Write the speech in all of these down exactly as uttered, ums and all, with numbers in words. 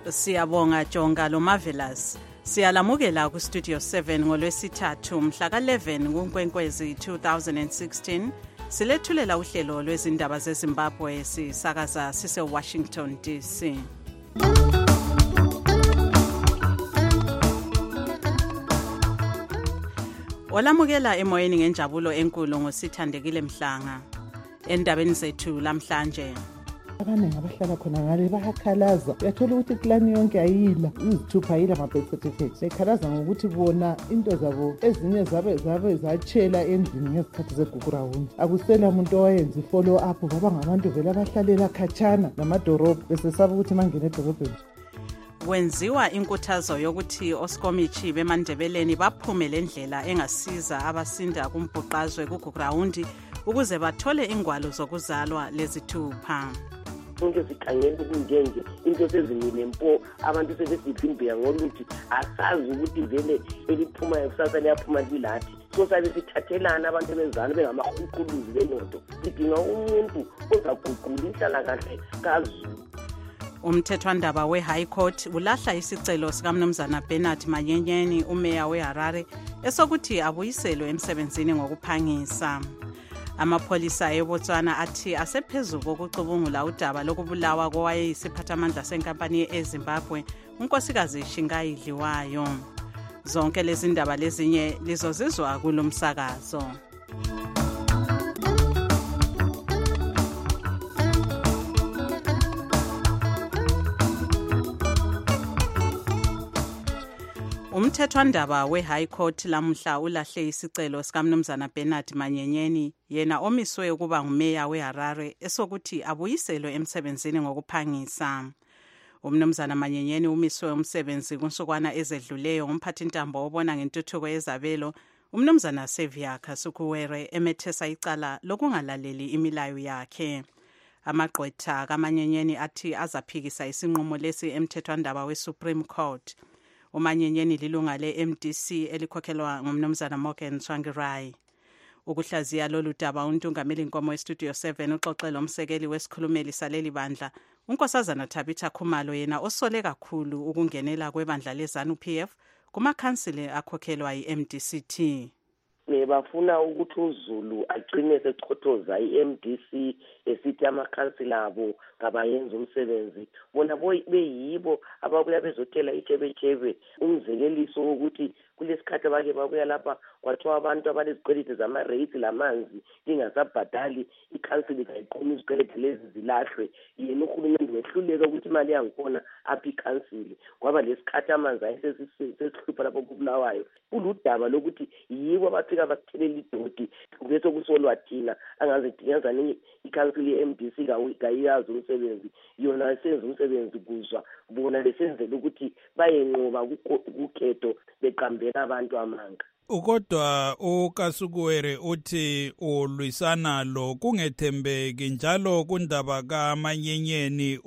Siyabonga Jonga lo Marvelous. Siyalamukela ku Studio seven ngolwesithathu mhla ka eleven kuNkwenkwezi two thousand sixteen. Silethulela uhlelo lwezindaba zeZimbabwe sisakaza sise Washington D C. Olamukela emoyeni ngenjabulo enkulu ngosithandekile Mhlanga. Endabeni zethu lamhlanje. Abaningi abahlala khona ngale bayakhalaza. Uyathola ukuthi iklani yonke ayila, izithupha ayila ama-birth certificates. Bekhalaza ngokuthi bona into zabo ezinye zabe zabe zatshela endlini ngezikhathi zeGugurawundi. Akusela umuntu owayenza follow up, baba ngabantu vele abahlalela khatshana namadorobho besesaba ukuthi mangene edorobheni. Wenziwa inkuthazo yokuthi osikomichi beMandebeleni baphume lendlela engasiza abasinda kumbhuqazwe kuGugurawundi ukuze bathole ingwalo zokuzalwa lezithupha. Sonke sikhangela ukunjenje into sezimile mpo abantu sebesivimbeka ngoluthi asazi ukuthi vele eliphuma ekusasa liyaphuma lilathi so sabe sithathelana abantu benzana bengamahukuluzi benodo sidinga umuntu ozaguqula inhlala kahle kaZulu. Umthethwandaba we-High Court ulahla isicelo sikaMnumzana Bernard Manyenyeni umeya weHarare esokuthi abuyiselwe emsebenzini ngokuphangisa. Amapholisa eBotswana athi asephezulu kokucubungula udaba lokubulawa kowayeyisiphathamandla senkampani eZimbabwe unkosikazi Shingayidliwayo. Zonke lezi ndaba lezinye lizozizwa kulomsakazo. Umthethwandaba we-High Court lamhla ulahle isicelo sikaMnumzana Bernard Manyenyeni yena omiswe ukuba ngumeya weHarare esokuthi abuyiselwe emsebenzini ngokuphangisa. UMnumzana Manyenyeni umiswe umsebenzi kunsukwana ezedluleyo ngumphathintambo obona ngentuthuko yezabelo uMnumzana Xavier Kasukuwere emethesa icala lokungalaleli imilayo yakhe. Amagqwetha kaManyenyeni athi azaphikisa isinqumo lesi emthethwandaba we-Supreme Court. Umanyenyeni lilunga le-M D C elikhokhelwa ngumnumzana Morgan Tsvangirai. Ukuhlaziya lolu daba untungameli Nkomo we-Studio seven uxoxela umsekeli wesikhulumeli saleli bandla unkosazana Tabitha Khumalo yena osole kakhulu ukungenela kwebandla leZANU-P F kumakhansile akhokhelwa yi-M D C T. Bafuna ukuthi uZulu aqine sechothoza i-M D C esithi amakhansila abo ngabayenza umsebenzi bona beyibo ababuya bezothela itshebetshebe umzekeliso wokuthi kulesikhathi abake babuya lapha kwathiwa abantu abalezikweleti zama-rates lamanzi ingasabhadali ikhansili kayiqoma izikweleti lezi zilahlwe yena uhulumeni wehluleka ukuthi imali yangikhona apha ikhansili kwaba lesikhathi amanzi ayesesihlupha lapho kubulawayo kuludaba lokuthi yibo abafika bakuthelela idoti bese kusolwa thina angaze ngenzani ikhansili ye-M D C kayiyazi umsebenzi yona isenza umsebenzi kuzwa bona lesenzela ukuthi bayenqoba kukhetho beqambela abantu amanga. Ukodwa uKasukuwere uthi ulwisana lo kungethembeki njalo kundaba kaManyenyeni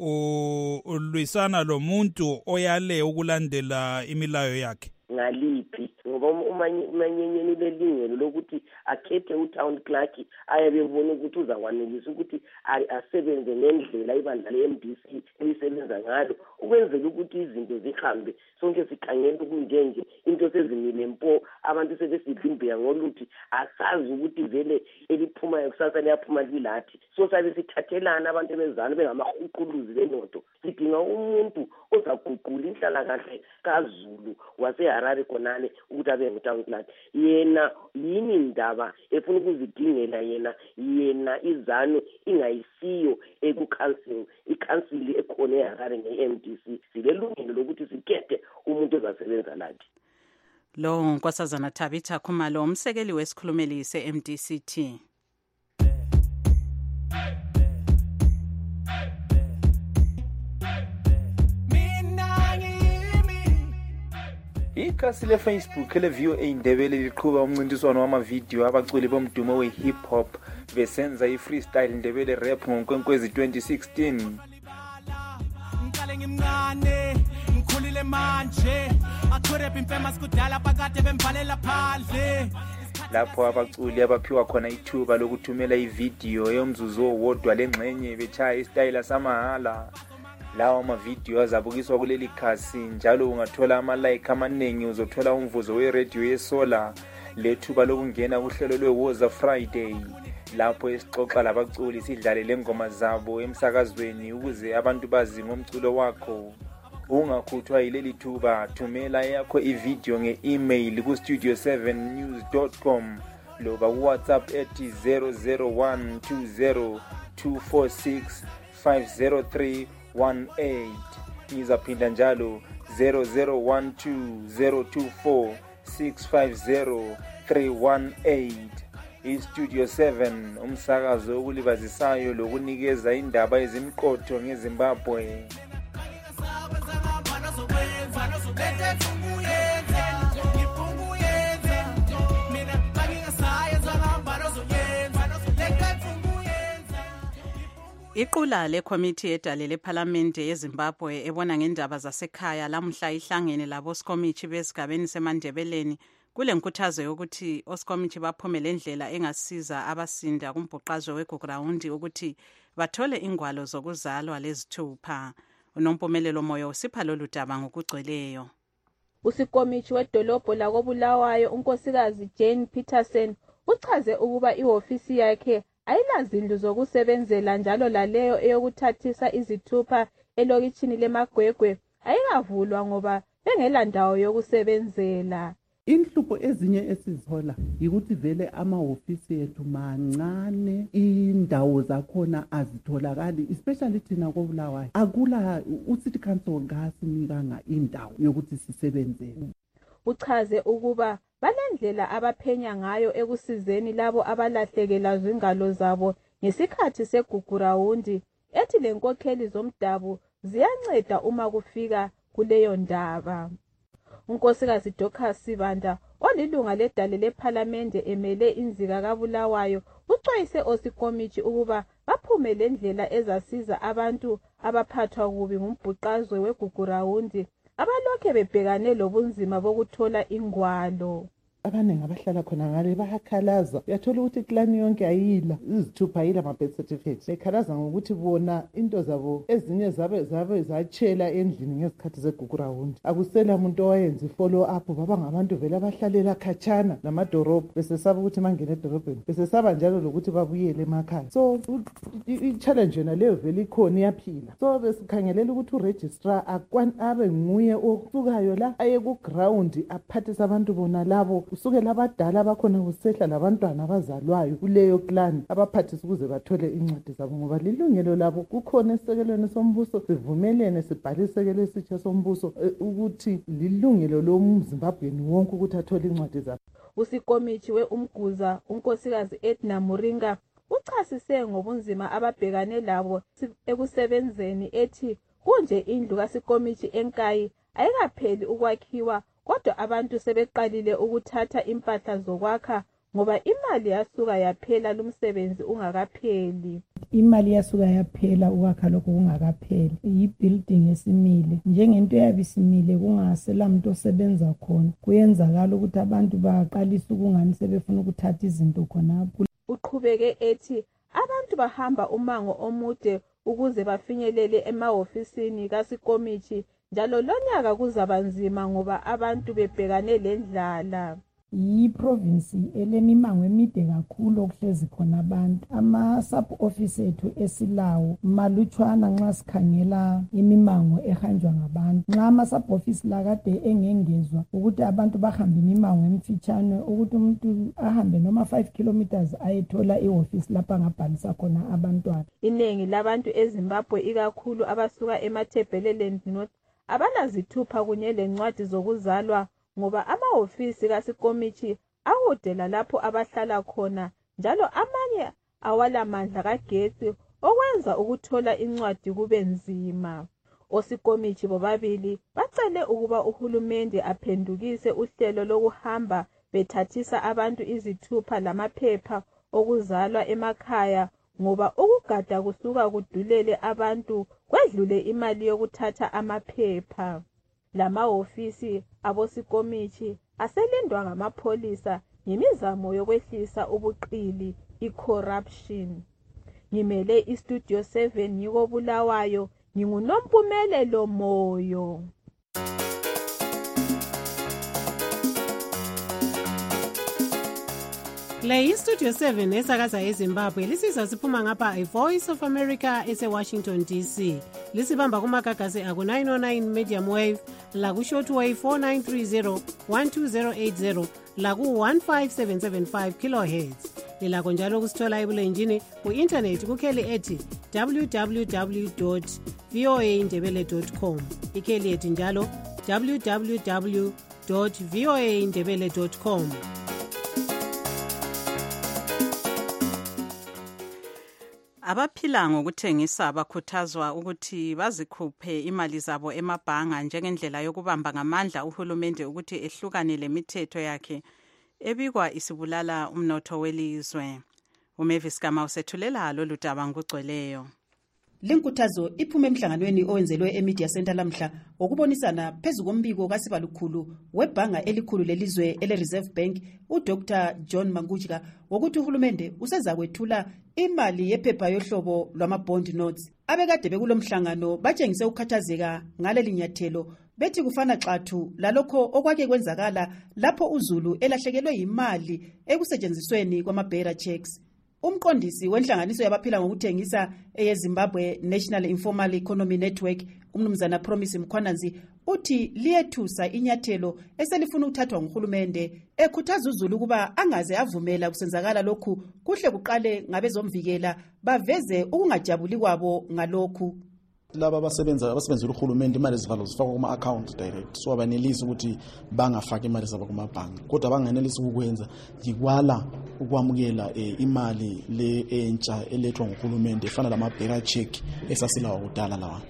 ulwisana lo muntu oyale ukulandela imilayo yakhe. Ngaliphi ngoba uManyenyeni lelingelo lokuthi akhethe uTown Clerk ayebebona ukuthi uzakwanelisa ukuthi asebenze ngendlela ibandla le-M D C elisebenza ngalo ukwenzela ukuthi izinto zihambe sonke sikhangela ukunjenje into sezimile mpo abantu sebesivimbeka ngoluthi asazi ukuthi vele eliphuma ekusasa liyaphuma lilathi so sabe sithathelana abantu benzana bengamahukuluzi benodo sidinga umuntu ozaguqula inhlala kahle kaZulu waseHarare konane ukuthi abe nguTown Clerk yena yini indaba efuna ukuzidingela yena yena iZANU ingayisiyo ekukhansili ikhansili ekhona eHarare nge-M D C silelungelo lokuthi sikhethe umuntu ozasebenza lathi. Lo nkosazana Tabitha Khumalo umsekeli wesikhulumeli se-M D C T. Ikhasi le-Facebook le-V O A Indebele liqhuba umncintiswano wamavidiyo abaculi bomdumo we-hip hop besenza i-freestyle Ndebele rap ngoNkwenkwezi twenty sixteen. Ngiqale ngimncane ngikhulile manje akurap impema sikudala phakade bemvalela phandle lapho abaculi abaphiwa khona ithuba lokuthumela ividiyo yomzuzu owodwa lengxenye bechaya istyle samahala lawa amavidiyo azabukiswa kuleli khasi njalo ungathola ama-like amaningi, uzothola umvuzo we-radio yesola lethuba lokungena kuhlelo lwe-Woza Friday lapho esixoxa labaculi sidlale lengoma zabo emsakazweni ukuze abantu bazi ngomculo wakho. Ungakhuthwa yileli thuba, thumela yakho ivideo nge-email ku studio seven news dot com loba WhatsApp ethi zero zero one two zero two four six five zero three one eight. Ngizaphinda njalo zero zero one two zero two four six five zero three one eight. iStudio seven umsakazo okulibazisayo lokunikeza indaba ezimqotho ngeZimbabwe. Iqula lekomiti edale lephalamende yeZimbabwe ebona ngendaba zasekhaya lamuhla ihlangene labo sikomithi besigabeni semandebeleni kule nkuthazo yokuthi osikomithi baphume lendlela engasiza abasinda kumbhuqazo weGugurawundi ukuthi bathole ingwalo zokuzalwa lezithupha. Unompumelelo Moyo usipha lolu daba ngokugcweleyo. Usikomithi wedolobho lakoBulawayo unkosikazi Jane Peterson uchaze ukuba ihofisi yakhe ayilazindlu zokusebenzela njalo laleyo eyokuthathisa izithupha elokitshini leMagwegwe ayikavulwa ngoba bengela ndawo yokusebenzela. Inhlupho ezinye esizithola yikuthi vele amahofisi ethu mancane, indawo zakhona azitholakali, especially thina koBulawayo akula uCity Council ngasinikanga indawo yokuthi sisebenzele. Uchaze ukuba balendlela abaphenya ngayo ekusizeni labo abalahlekela zingalo zabo ngesikhathi segugurawundi, ethi lenkokheli zomdabu ziyanceda uma kufika kuleyo ndaba. Unkosikazi Dorcas Sibanda olilunga ledale lephalamende emele inzika kaBulawayo uxwayise osikomithi ukuba baphume lendlela ezasiza abantu abaphathwa kubi ngumbhuqazwe weGugurawundi abalokhe bebhekane lobunzima bokuthola ingwalo. Abaningi abahlala khona ngale bayakhalaza, uyathola ukuthi klani yonke ayila izithupha yila ama-birth certificates. Bekhalaza ngokuthi bona into zabo ezinye zabe zabe zatshela endlini ngezikhathi zeGugurawundi. Akusela umuntu owayenza i-follow up, baba ngabantu vele abahlalela khatshana namadorobho besesaba ukuthi mangene edorobheni, besesaba njalo lokuthi babuyele emakhaya. So i-challenge yona leyo vele ikhona iyaphila. So besikhangelela ukuthi uregistrar akwani abe nguye osukayo la aye ku-ground aphathisa abantu bona labo kusukela abadala bakhona kusehla labantwana abazalwayo kuleyo clan abaphathisa ukuze bathole incwadi zabo ngoba lilungelo labo. Kukhona esisekelweni sombuso sivumelene sibhale isekelo esitsha sombuso ukuthi lilungelo lomZimbabweni wonke ukuthi athole incwadi zabo. Usikomithi weUmguza unkosikazi Edna Muringa uchasise ngobunzima ababhekane labo ekusebenzeni ethi kunje indlu kasikomithi enkayi ayikapheli ukwakhiwa kodwa abantu sebeqalile ukuthatha impahla zokwakha ngoba imali yasuka yaphela lumsebenzi ungakapheli. Imali yasuka yaphela ukwakha lokho kungakapheli. Yi-building esimile njengento yabisimile kungasela umuntu osebenza khona kuyenzakala ukuthi abantu baqalisa ukungani sebefuna ukuthatha izinto khonapho. Uqhubeke ethi abantu bahamba umango omude ukuze bafinyelele emahofisini kasikomithi njalo lonyaka kuzaba nzima ngoba abantu bebhekane lendlala. Yi-province elemimango emide kakhulu okuhlezi khona abantu. Ama-sub office ethu esilawo malutshwana nxa sikhangela imimango ehanjwa ngabantu. Nxa ama-sub office la kade engengezwa ukuthi abantu bahambe imimango emfitshane ukuthi umuntu ahambe noma five kilometers ayethola ihofisi lapha angabhalisa khona abantwana. Inengi labantu eZimbabwe ikakhulu abasuka eMatabeleland North abalazithupha kunye lencwadi zokuzalwa ngoba amahofisi kasikomithi akudela lapho abahlala khona njalo amanye awala mandla kagetsi okwenza ukuthola incwadi kube nzima. Osikomithi bobabili bacele ukuba uhulumende aphendukise uhlelo lokuhamba bethathisa abantu izithupha lamaphepha okuzalwa emakhaya ngoba ukugada kusuka kudulele abantu kwedlule imali yokuthatha amaphepha. Lamahofisi abosikomithi aselindwa ngamapholisa ngemizamo yokwehlisa ubuqili i-corruption. Ngimele iStudio seven yikoBulawayo nginguNompumelelo Moyo. Le iStudio seven esakaza eZimbabwe lisizwa siphuma ngapha iVoice of America ese-Washington D C. Lisibamba kumagagasi aku nine oh nine medium wave, laku short wave four nine three zero, one two zero eight zero, laku one five seven seven five kilohertz. Lilakho njalo kusithola ebulenjini ku-internet kukheli ethi w w w dot v o a ndebele dot com. Ikheli ethi njalo w w w dot v o a ndebele dot com. Abaphila ngokuthengisa bakhuthazwa ukuthi bazikhuphe imali zabo emabhanga njengendlela yokubamba ngamandla uhulumende ukuthi ehlukane lemithetho yakhe ebikwa isibulala umnotho welizwe. uMavis Gama usethulela lolu daba ngokugcweleyo. Lenkuthazo iphume emhlanganweni owenzelwe eMedia Center lamhla okubonisana phezu kombiko kasibalukhulu webhanga elikhulu lelizwe ele-Reserve Bank uDr John Mangujika wokuthi uhulumende useza kwethula imali yephepha yohlobo lwama-bond notes. Abekade bekulomhlangano batshengise ukukhathazeka ngaleli nyathelo bethi kufana xathu lalokho okwake kwenzakala lapho uZulu elahlekelwe imali ekusetshenzisweni kwama-bearer checks. Umqondisi wenhlanganiso yabaphila ngokuthengisa eyeZimbabwe National Informal Economy Network umnumzana Promise Mkhwananzi uthi liyethusa inyathelo eselifuna ukuthathwa nguhulumende ekhuthaza uZulu kuba angaze avumela kusenzakala lokhu kuhle kuqale ngabezomvikela baveze ukungajabuli kwabo ngalokhu. Laba abasebenza abasebenzela uhulumende imali zivalo zifakwa kuma account direct, so abanelisi ukuthi bangafaka imali zabo kuma bhanki, kodwa banganelisi ukwenza yikwala ukwamukela imali le entsha elethwa nguhulumende efana lama bearer check esasilawa kudala lawa.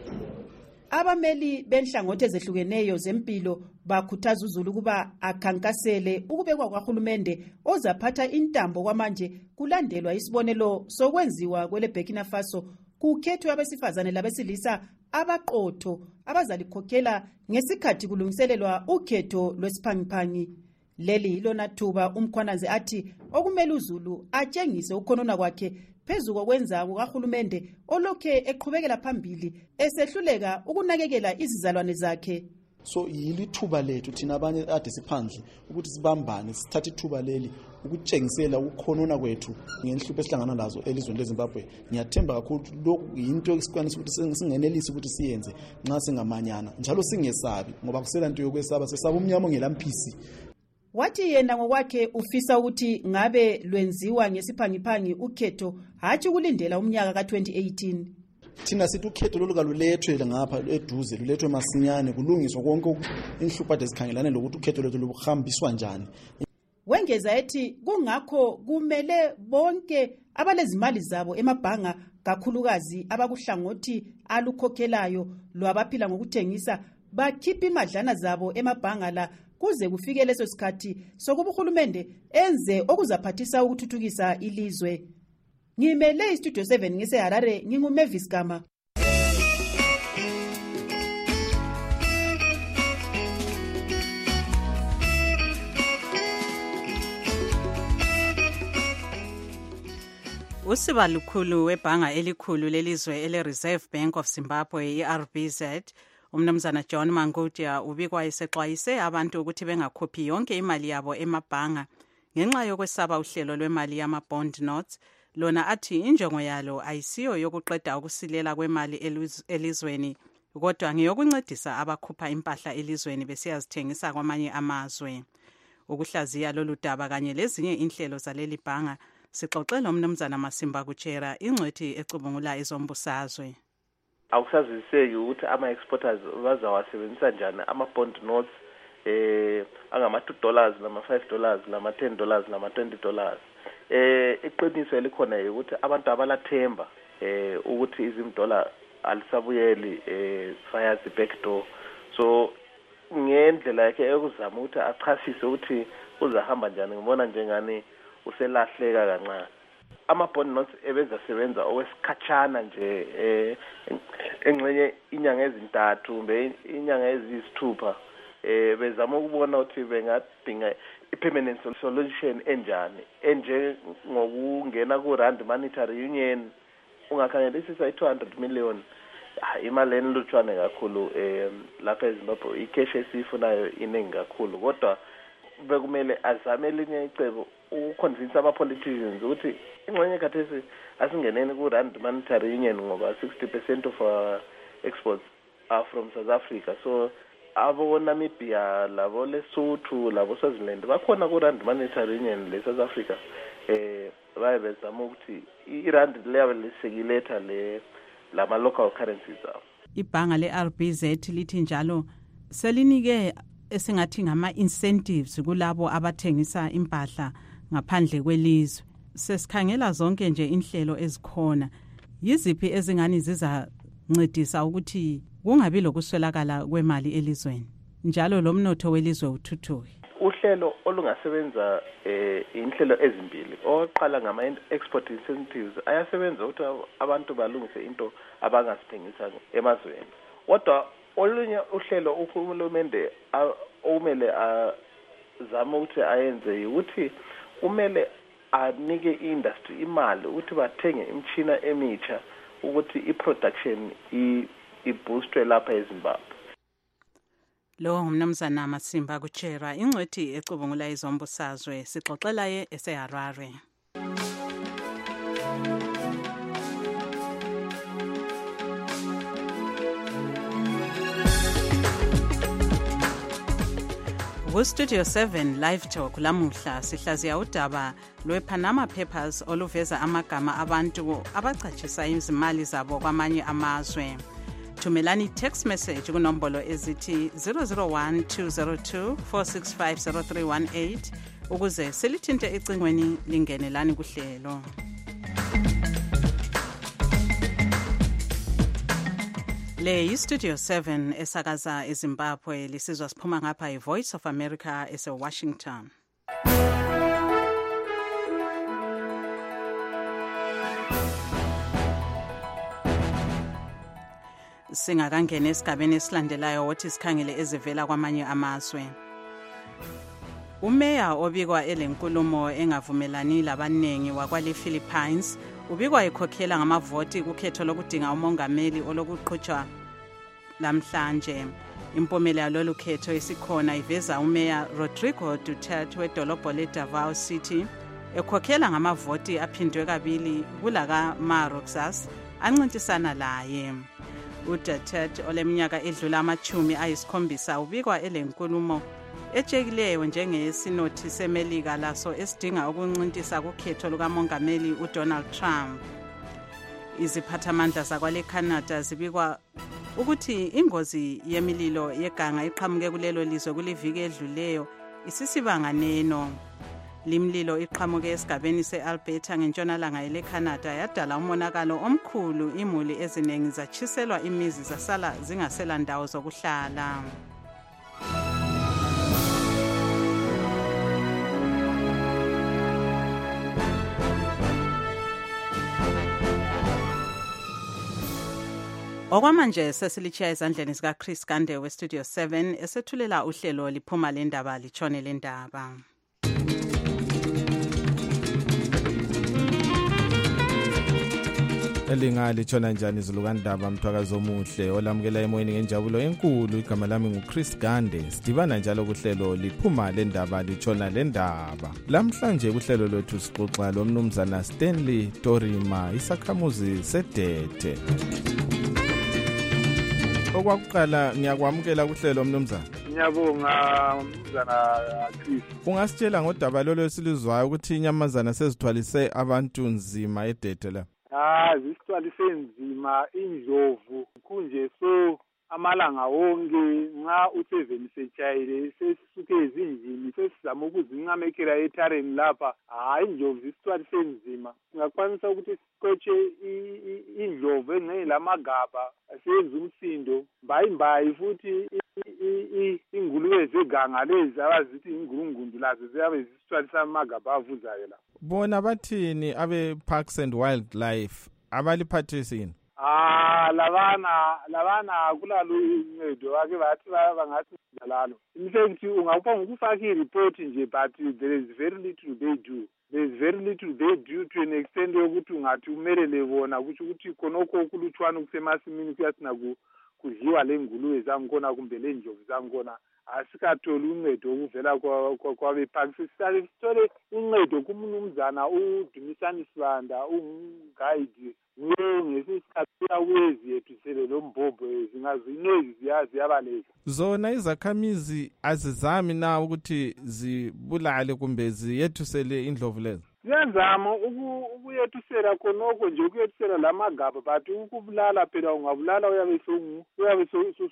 Abameli benhlangothi ezehlukeneyo zempilo bakhuthaza uZulu kuba akhankasele ukubekwa kwahulumende ozaphatha intambo kwamanje kulandelwa isibonelo sokwenziwa kwele Burkina Faso kukhethwe abesifazane labesilisa abaqotho abazalikhokhela ngesikhathi kulungiselelwa ukhetho lwesiphangiphangi. Leli ilona thuba uMkhwananzi athi okumele uZulu atshengise ukhonona kwakhe phezu kokwenza kukahulumende olokhe eqhubekela phambili esehluleka ukunakekela izizalwane zakhe. So yilithuba lethu thina abanye ade siphandle ukuthi sibambane sithathe ithuba leli ukutshengisela ukukhonona kwethu ngenhlupho esihlangana lazo elizweni leZimbabwe. Ngiyathemba kakhulu lokhu into esikwanisa ukuthi singenelisi ukuthi siyenze nxa singamanyana njalo singesabi ngoba kusela into yokwesaba sesaba umnyama ongelamphisi. Wathi yena ngokwakhe ufisa ukuthi ngabe lwenziwa ngesiphangiphangi ukhetho hatshi kulindela umnyaka ka twenty eighteen. Thina sithi ukhetho lolukalulethwe ngapha eduze lulethwe masinyane kulungiswa konke inhlupho ade sikhangelane lokuthi ukhetho lethu luhambiswa njani. Wengeza ethi kungakho kumele bonke abalezimali zabo emabhanga kakhulukazi abakuhlangothi alukhokhelayo lwabaphila ngokuthengisa bakhipha imadlana zabo emabhanga la kuze kufike leso sikhathi sokuba uhulumende enze okuzaphathisa ukuthuthukisa ilizwe. Ngimele iStudio seven ngiseHarare nginguMavis Gama. Usibalukhulu webhanga elikhulu lelizwe ele-Reserve Bank of Zimbabwe i-R B Z umnumzana John Mangujika ubikwa esexwayise abantu ukuthi bengakhuphi yonke imali yabo emabhanga ngenxa yokwesaba uhlelo lwemali yama-bond notes. Lona athi injongo yalo ayisiyo yokuqeda ukusilela kwemali elizweni kodwa ngiyokuncedisa abakhupha impahla elizweni besiyazithengisa kwamanye amazwe. Ukuhlaziya lolu daba kanye lezinye inhlelo zaleli bhanga sixoxela umnumzana Masimba Kuchera ingcwethi ecubungula izombusazwe. Akusaziseki ukuthi ama-exporters bazawasebenzisa njani ama-bond notes eh angama-two dollars nama-five dollars nama-ten dollars nama-twenty dollars. Eh iqiniso elikhona ukuthi abantu abalathemba eh ukuthi izimdola alisabuyeli eh via the back door. So ngendlela yakhe ekuzama ukuthi achasise ukuthi uzahamba njani ngibona njengani uselahleka kancane. Ama-bond notes ebezasebenza okwesikhatshana nje eh engxenye inyanga ezintathu kumbe inyanga eziyisithupha eh bezama ukubona ukuthi bengadinga i-permanent solution enjani enje ngokungena ku-Rand Monetary Union ungakhangelisisa i-two hundred million imali enilutshwane kakhulu um lapha eZimbabwe i-cash esiyifunayo iningi kakhulu kodwa bekumele azame elinye icebo ukuconvince ama-politicians ukuthi ingxenye khathesi asingeneni ku-Rand Monetary Union ngoba sixty percent of our exports are from South Africa. So abo Namibia, labo Lesotho, labo Swaziland bakhona ku-Rand Monetary Union le South Africa. Eh baye bezama ukuthi i-rand level lisekiletha le lama local currencies abo. Ibhanga le-R B Z lithi njalo selinike esingathi ngama-incentives kulabo abathengisa impahla ngaphandle kwelizwe. Sesikhangela zonke nje inhlelo ezikhona. Yiziphi ezingani zizancedisa ukuthi kungabi lokuswelakala kwemali elizweni njalo lo mnotho welizwe uthuthuke? Uhlelo olungasebenza eh inhlelo ezimbili. Oqala ngama export incentives ayasebenza ukuthi abantu balungise into abangasithengisa emazweni. Kodwa olunye uhlelo uhulumende umele azama ukuthi ayenze ukuthi kumele anike i-industry imali ukuthi bathenge imchina emitsha ukuthi i-production i-boostwe lapha eZimbabwe. Lo ngumnumzana Masimba Kuchera ingcwethi ecubungula izombusazwe sixoxela ye eseHarare. Ku-Studio seven Live Talk lamuhla sihlaziya udaba lwe-Panama Papers oluveza amagama abantu abachachisa izimali zabo kwamanye amazwe. Thumelani text message kunombolo ezithi zero zero one two zero two four six five zero three one eight ukuze silithinte ecingweni lingenelani kuhlelo. Le yi-Studio seven esakaza eZimbabwe lisizwa siphuma ngapha i-Voice of America ese-Washington. Singakangena esigabeni esilandelayo wothi sikhangele ezivela kwamanye amazwe. Umeya obikwa elenkulumo engavumelani labanengi wakwale Philippines ubikwa ekhokhela ngamavoti kukhetho lokudinga umongameli olokuqhutshwa lamhlanje. Impumela yalolu khetho esikhona iveza umeya Rodrigo Duterte wedolobho leDavao City ekhokhela ngamavoti aphindwe kabili kulaka Maroxas ancintisana laye. UDuterte oleminyaka edlula amachumi ayisikhombisa ubikwa elenkulumo echekileyo njengesinothi semelika laso esidinga ukuncintisa kukhetho lukamongameli uDonald Trump. Iziphathamandla zakwale Canada zibikwa ukuthi ingozi yemililo yeganga iqhamuke kulelo lizwe kuliviki edluleyo isisibanga neno. Limlilo iqhamuke esigabeni se-Alberta ngentshonalanga ele Canada yadala umonakalo omkhulu, imuli eziningi zachiselwa imizi zasala zingasela ndawo zokuhlala. Okwamanje sesilichaya ezandleni zika Chris Gande we Studio seven esethulela uhlelo liphuma lendaba lichone lendaba. Elinga lichona njani izulukandaba mthwakazi omuhle olamukela emoyeni ngenjabulo enkulu. Igama lami nguChris Gande. Sidibana njalo kuhlelo liphuma lendaba lichona lendaba. Lamhlanje kuhlelo lwethu sixoxa lomnumzana Stanley Torima isakhamuzi sedete. Okwakuqala ngiyakwamukela kuhlelo mnumzana. Ngiyabonga mnumzana Chris. Ungasitshela ngodaba lolo esilizwayo ukuthi inyamazana sezithwalise abantu nzima edete la? Ah, zisithwalise nzima indlovu kunje so amalanga wonke nxa useveni setshayile sesisuke ezinjini sesizama ukuzinqamekela ethareni lapha. Hayi indlovu zisithwalise nzima. Singakwanisa ukuthi siqotshe indlovu engene lamagaba asenza umsindo mbayimbayi futhi ingulube zeganga lezi abazithi ingurungundu lazo ziyabe zisithwalisa amagaba avuzayo la. Bona bathini abe Parks and Wildlife abaliphathisini? Ah, lavana lavana kulalo uncedo ake bathi bangathi njalo. In fact ungawuba ngokufaka i-report nje, but there is very little they do. There is very little they do to an extent yokuthi ungathi umelele bona kusho ukuthi khonokho kulutshwana kusemasimini kuyasina kudliwa lengulube zangkhona kumbe lenjovu zangkhona asikatholi uncedo okuvela kwabephaki. Sisale sithole uncedo kuMnumzana uDumisani Sibanda ungumguide nguye ngesikhathi uyakwezi yethu sele lo mbhobho zingazinezi ziyabaleka. Zona izakhamizi azizami na ukuthi zibulale kumbe ziyethusele indlovu lezo? Siyazama ukuyethusela khonokho nje, ukuyethusela lamagaba, but ukubulala phela ungabulala uyabe uyabe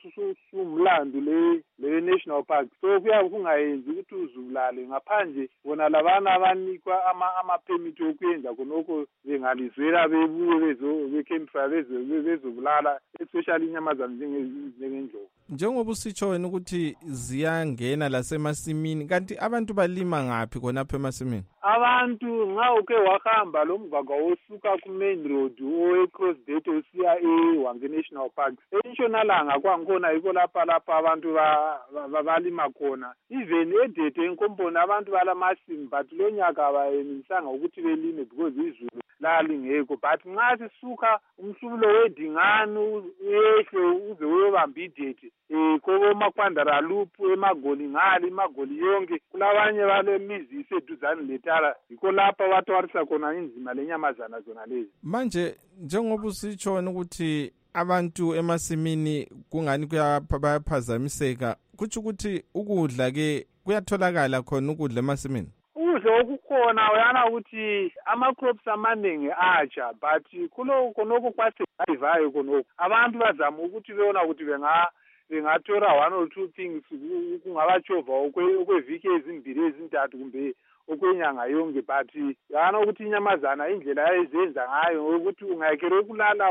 sumlando le le national park, so kuyabe kungayenzi ukuthi uzubulale ngaphandle bona labana abanikwa ama ama permit okuyenza khonokho bengalizwela bebuye bezo becampfire bezo bezobulala especially inyamazana njengendlovu. Njengoba usitsho wena ukuthi ziyangena lasemasimini, kanti abantu balima ngaphi khonapha emasimini? Abantu nxa uke wahamba lo mgwaqo osuka ku main road owe cross date usiya eWange National Park, entshonalanga kwangikhona yiko lapha lapha abantu balima khona. Even edete enkomponi abantu balamasimu, but lo nyaka abayenisanga ukuthi belime because izulu lalingekho. But nxa sisuka umhlubulo wedingane uyehle uze uyobamba idete eh kobo makwandara loop emagoli ngali imagoli yonke kulabanye bale mizi iseduzane letala yiko lapha watwarisa khona inzima lenyamazana zona lezi. Manje njengoba usitshona ukuthi abantu emasimini kungani kuyaphazamiseka, kuthi ukuthi ukudla ke kuyatholakala khona ukudla emasimini? Ukudla okukhona uyana ukuthi ama crops amaningi atsha, but kulo khonoko kwasevayo khonoko abantu bazama ukuthi beona ukuthi benga bengathola one or two things kungabachova okweviki ezimbili ezintathu kumbe okwenyanga yonke, but yana ukuthi inyamazana indlela ezenza ngayo ukuthi ungayekela ukulala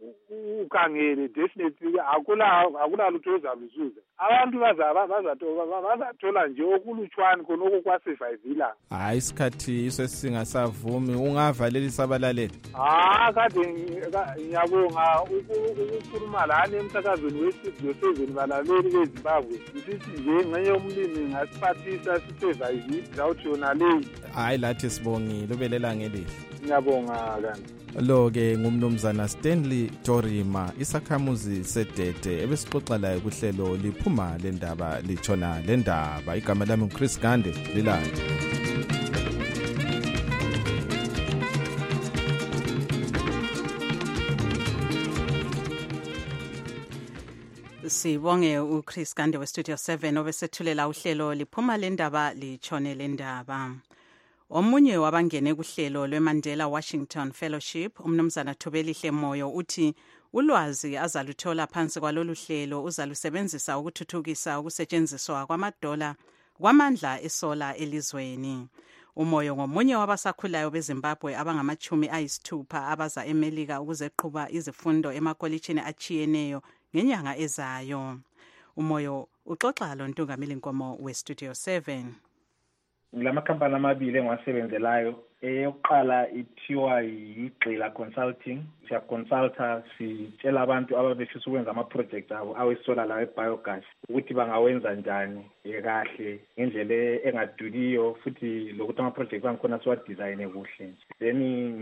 ukangele definitely akula akula lutho ozaluzuza. Abantu bazaba bazathola bazathola nje okulutshwana khonoko kwasurvival. Hayi isikhathi sesingasavumi, ungavalela isabalaleli. Ah kade ngiyabonga ukukhuluma lana emsakazweni westudio seven balaleli beZimbabwe. Sithi nje ngenye umlimi ngasiphathisa sisurvival zawuthi yona le. Hayi lathi sibongile ubelela ngelihle. Ngiyabonga kanti. Lo ke ngumnumzana Stanley Torima, isakhamuzi sedede ebesixoxa laye kuhlelo liphuma lendaba litshona lendaba. Igama lami nguChris Gande, lilala. Sibonge uChris Gande weStudio seven obesethulela uhlelo liphuma lendaba litshone lendaba. Omunye wabangene kuhlelo lweMandela Washington Fellowship, umnumzana Thobelihle Moyo, uthi ulwazi azaluthola phansi kwalolu hlelo uzalusebenzisa ukuthuthukisa ukusetshenziswa kwamadola kwamandla esola elizweni. Umoyo ngomunye wabasakhulayo beZimbabwe abangamachumi ayisithupha abaza eMelika ukuzeqhuba izifundo emakolitshini achiyeneyo ngenyanga ezayo. Umoyo uxoxa lo Ntungamili Nkomo weStudio seven. Ngilama company amabili engiwasebenzelayo. Eyokuqala ithiwa yiGxila Consulting. Siya consulta sitshela abantu ababefisa ukwenza ama project abo awesolar la ebiogas ukuthi bangawenza njani kahle ngendlela engaduliyo futhi lokuthi ama project angikhona siwa design kuhle. Then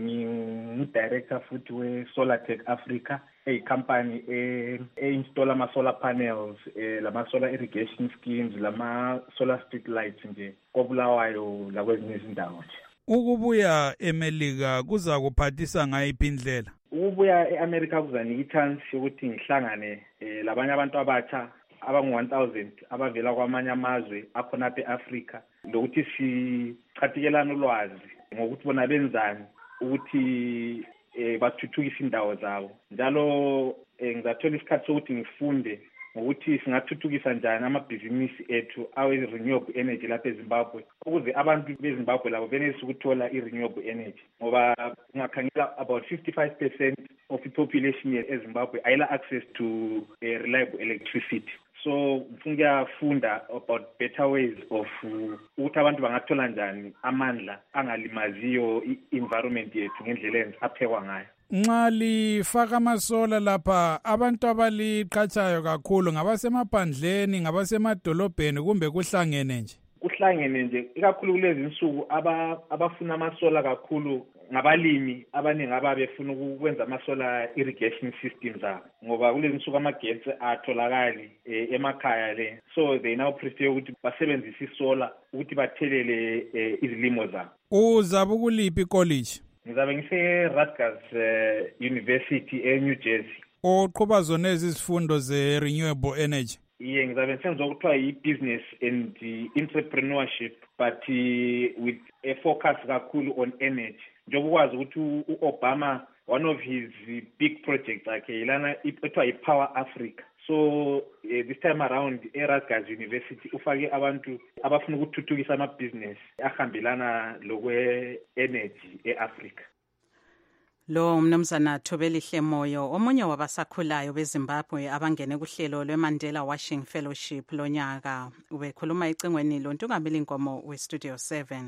ngi director futhi we Solartech Africa, a company e install ama solar panels, lama solar irrigation schemes, lama solar street lights nje koBulawayo la kwezinye izindawo nje. Ukubuya eMelika kuza kuphathisa ngayiphi indlela? Ukubuya eAmerica kuzanika ichance yokuthi ngihlangane labanye abantu abatsha abangu one thousand abavela kwamanye amazwe akhona apha eAfrica, lokuthi sichatikelana ulwazi ngokuthi bona benzani ukuthi bathuthukise indawo zabo. Njalo ngizathola isikhathi sokuthi ngifunde ngokuthi singathuthukisa njani amabhizinisi ethu awe-renewable energy lapha eZimbabwe ukuze abantu beZimbabwe labo benelise ukuthola i-renewable energy, ngoba ungakhangela about fifty-five percent of the population eZimbabwe ayila access to uh, reliable electricity. So ngifuna ukuyafunda about better ways of ukuthi abantu bangathola njani amandla angalimaziyo i-environment yethu ngendlela enza aphekwa ngayo. Nxa lifaka amasola lapha abantu abaliqhatshayo kakhulu ngabasemaphandleni, ngabasemadolobheni kumbe kuhlangene nje? Kuhlangene nje, ikakhulu kulezi insuku abafuna amasola kakhulu ngabalimi abaningi ababefuna ukwenza amasolar irrigation systems abo, ngoba kulezi insuku amagetsi atholakali eh, emakhaya le, so they now prefer ukuthi basebenzise isola ukuthi bathelele eh, izilimo zabo. Uzabe ukuliphi college? Ngizabe ngise-Rutgers uh, University e-New Jersey. Uqhuba zona izifundo ze-renewable energy? Iye, ngizabe ngisenza okuthiwa yi-business and uh, entrepreneurship, but uh, with a focus kakhulu on energy. Njengoba ukwazi ukuthi u-Obama, one of his big projects akhe ilana ethiwa yi-Power Africa. So uh, this time around e-Rutgers University ufake abantu abafuna ukuthuthukisa ama-business ahambelana lokwe-energy e-Africa. Lo umnumzana Thobelihle Moyo, omunye wabasakhulayo beZimbabwe abangene kuhlelo lweMandela Washing Fellowship lonyaka, ubekhuluma icingweni loNtungameli Nkomo we-Studio seven.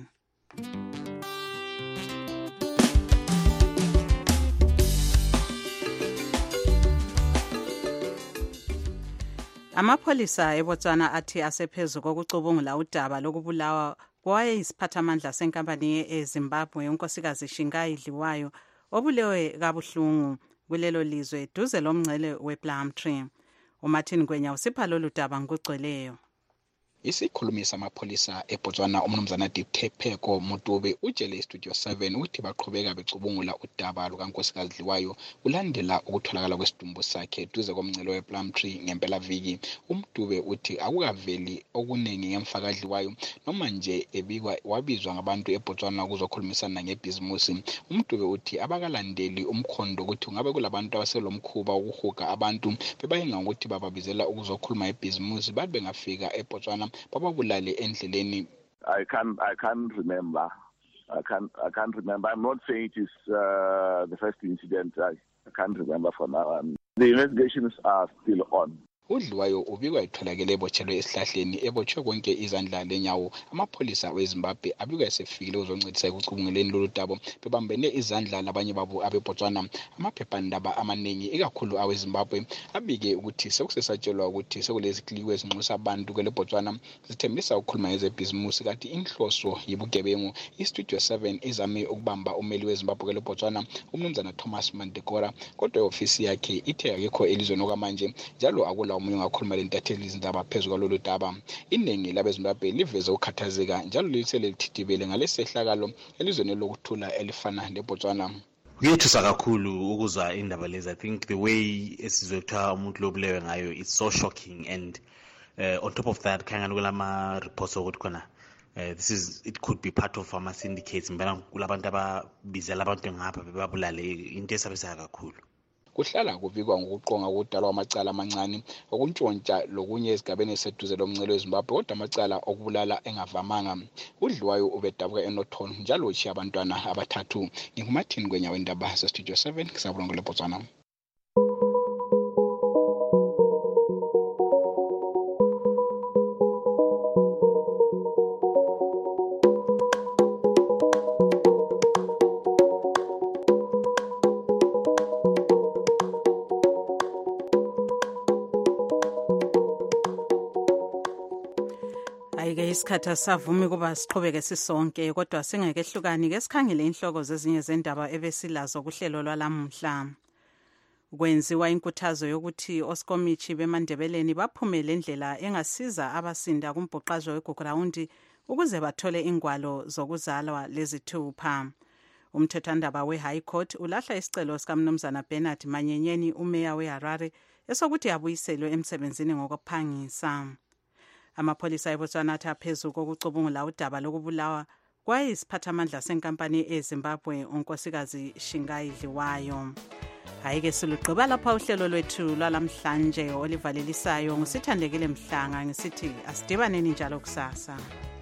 Amapholisa eBotswana athi asephezulu kokucubungula udaba lokubulawa kwayisiphathamandla senkampani eZimbabwe unkosikazi Shingai Dliwayo obulewe kabuhlungu kulelo lizwe duze lomngcele wePlumtree. uMartin Gwenya usipha lolu daba ngokugcweleyo. Isikhulumi samapholisa eBotswana umnumzana Ditepheko Mutube utshele iStudio seven ukuthi baqhubeka becubungula udaba lukankosikazi Dliwayo ulandela ukutholakala kwesidumbu sakhe duze komngcelo wePlumtree ngempela viki. uMdube uthi akukaveli okuningi ngemfaka Dliwayo noma nje ebikwa wabizwa ngabantu eBotswana ukuzokhulumisana ngebhizimusi. uMdube uthi abakalandeli umkhondo ukuthi ngabe kulabantu abaselomkhuba ukuhuga abantu bebayinga ukuthi bababizela ukuzokhuluma ebhizimusi babe bengafika eBotswana bababulale endleleni. I can't I can't remember. I can't I can't remember. I'm not saying it is uh, the first incident. I, I can't remember for now. Um, the investigations are still on. uDliwayo ubikwa etholakele ebotshelwe esihlahleni ebotshwe konke izandla lenyawo. Amapholisa weZimbabwe abikwa esefikile uzoncedisa ekucubunguleni lolu daba bebambene izandla labanye babo abeBotswana. Amaphephandaba amaningi ikakhulu aweZimbabwe abike ukuthi sekusesatshelwa ukuthi sekulezikliwe ezinxusa abantu kweleBotswana zithembisa ukukhuluma ngezebhizimusi kanti inhloso yibugebengu. iStudio seven izame ukubamba umeli weZimbabwe kweleBotswana umnumzana Thomas Mandekora, kodwa iofisi yakhe ithe akekho elizweni okwamanje njalo akula umunye ngakhuluma lentatheli izindaba phezulu kwalolu daba. Iningi labeZimbabwe liveze ukukhathazeka njalo lisele lithidibele ngalesehlakalo elizweni lokuthula elifana leBotswana. Kuyethusa kakhulu ukuzwa indaba lezi. I think the way esizotha umuntu lobulewe ngayo it's so shocking, and uh, on top of that kangani kulama reports ukuthi khona Uh, this is it could be part of ama syndicates mbana kulabantu ababizela abantu ngapha bebabulale into esabisa kakhulu. Kuhlala kuvikwa ngokuqonga ukudalwa amacala amancane okuntshontsha lokunye ezigabeni eseduze lomngcelo weZimbabwe kodwa amacala okubulala engavamanga. uDliwayo ubedabuka eNorton njalo uchiya abantwana abathathu. NginguMartin Gwenya wendaba zeStudio seven ngisabulongo leBotswana. Ayike isikhathi asavumi kuba siqhubeke sisonke kodwa singeke hlukani ke sikhangele inhloko zezinye zendaba ebesilazo kuhlelo lwalamhla. Kwenziwa inkuthazo yokuthi osikomichi beMandebeleni baphumele indlela engasiza abasinda kumbhuqazo weGugurawundi ukuze bathole ingwalo zokuzalwa lezithupha. Umthethwandaba weHigh Court ulahla isicelo sikamnumzana Bernard Manyenyeni umeya weHarare esokuthi abuyiselwe emsebenzini ngokuphangisa. Amapholisa eBotswana atha phezulu kokucubungula udaba lokubulawa kwayisiphathamandla senkampani eZimbabwe unkosikazi Shingai Dliwayo. Hayike silugqiba lapha uhlelo lwethu lwalamhlanje olivalelisayo ngisithandekile Mhlanga ngisithi asidibaneni njalo kusasa.